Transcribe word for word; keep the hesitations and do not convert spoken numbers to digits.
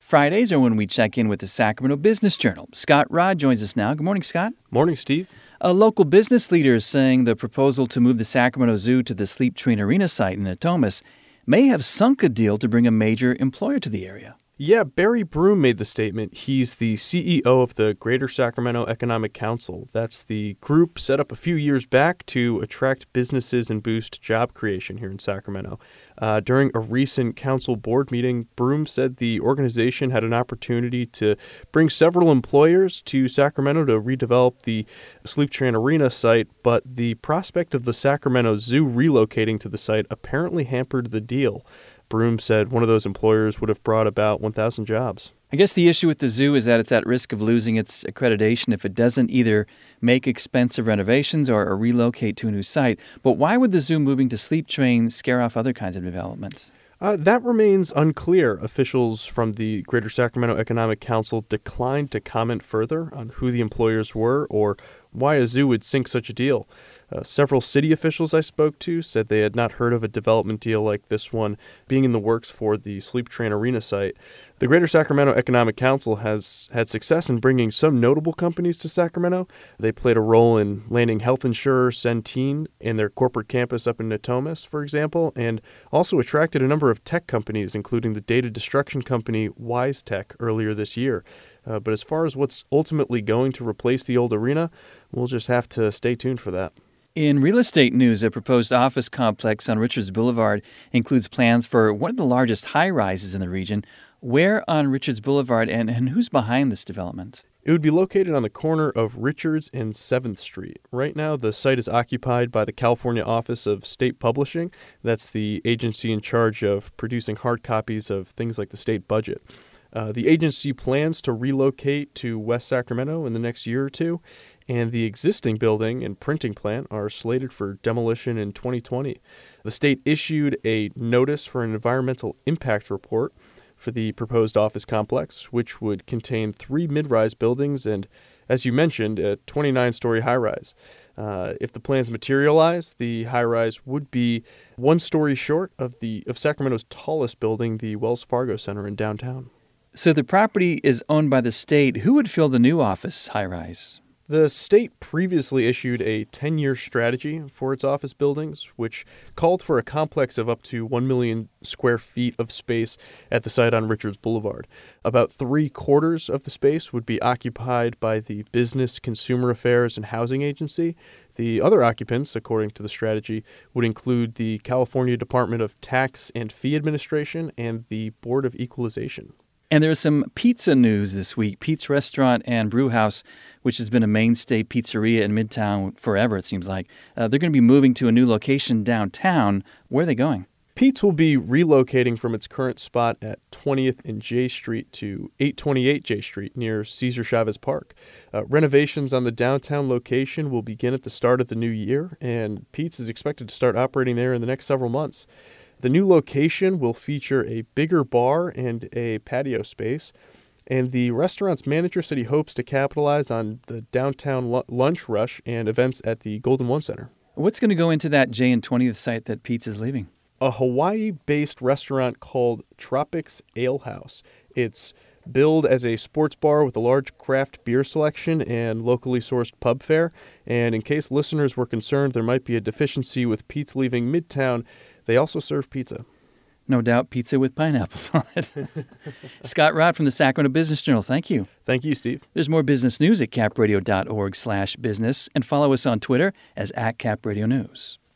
Fridays are when we check in with the Sacramento Business Journal. Scott Rod joins us now. Good morning, Scott. Morning, Steve. A local business leader is saying the proposal to move the Sacramento Zoo to the Sleep Train Arena site in Natomas may have sunk a deal to bring a major employer to the area. Yeah, Barry Broom made the statement. He's the C E O of the Greater Sacramento Economic Council. That's the group set up a few years back to attract businesses and boost job creation here in Sacramento. Uh, during a recent council board meeting, Broom said the organization had an opportunity to bring several employers to Sacramento to redevelop the Sleep Train Arena site, but the prospect of the Sacramento Zoo relocating to the site apparently hampered the deal. Broom said one of those employers would have brought about one thousand jobs. I guess the issue with the zoo is that it's at risk of losing its accreditation if it doesn't either make expensive renovations or, or relocate to a new site. But why would the zoo moving to Sleep Train scare off other kinds of development? Uh, that remains unclear. Officials from the Greater Sacramento Economic Council declined to comment further on who the employers were or why a zoo would sink such a deal. Uh, several city officials I spoke to said they had not heard of a development deal like this one being in the works for the Sleep Train Arena site. The Greater Sacramento Economic Council has had success in bringing some notable companies to Sacramento. They played a role in landing health insurer Centene in their corporate campus up in Natomas, for example, and also attracted a number of tech companies, including the data destruction company WiseTech earlier this year. Uh, but as far as what's ultimately going to replace the old arena, we'll just have to stay tuned for that. In real estate news, a proposed office complex on Richards Boulevard includes plans for one of the largest high-rises in the region. Where on Richards Boulevard, and, and who's behind this development? It would be located on the corner of Richards and seventh Street. Right now, the site is occupied by the California Office of State Publishing. That's the agency in charge of producing hard copies of things like the state budget. Uh, the agency plans to relocate to West Sacramento in the next year or two, and the existing building and printing plant are slated for demolition in twenty twenty. The state issued a notice for an environmental impact report for the proposed office complex, which would contain three mid-rise buildings and, as you mentioned, a twenty-nine-story high-rise. Uh, if the plans materialize, the high-rise would be one story short of the of Sacramento's tallest building, the Wells Fargo Center in downtown. So the property is owned by the state. Who would fill the new office high-rise? The state previously issued a ten-year strategy for its office buildings, which called for a complex of up to one million square feet of space at the site on Richards Boulevard. About three-quarters of the space would be occupied by the Business, Consumer Affairs, and Housing Agency. The other occupants, according to the strategy, would include the California Department of Tax and Fee Administration and the Board of Equalization. And there's some pizza news this week. Pete's Restaurant and Brew House, which has been a mainstay pizzeria in Midtown forever, it seems like. Uh, they're going to be moving to a new location downtown. Where are they going? Pete's will be relocating from its current spot at twentieth and J Street to eight twenty-eight J Street near Cesar Chavez Park. Uh, renovations on the downtown location will begin at the start of the new year, and Pete's is expected to start operating there in the next several months. The new location will feature a bigger bar and a patio space, and the restaurant's manager said he hopes to capitalize on the downtown l- lunch rush and events at the Golden One Center. What's going to go into that J and twentieth site that Pete's is leaving? A Hawaii-based restaurant called Tropics Ale House. It's billed as a sports bar with a large craft beer selection and locally sourced pub fare. And in case listeners were concerned there might be a deficiency with Pete's leaving Midtown, they also serve pizza. No doubt pizza with pineapples on it. Scott Rod from the Sacramento Business Journal, thank you. Thank you, Steve. There's more business news at capradio dot org slash business, and follow us on Twitter as at capradio news.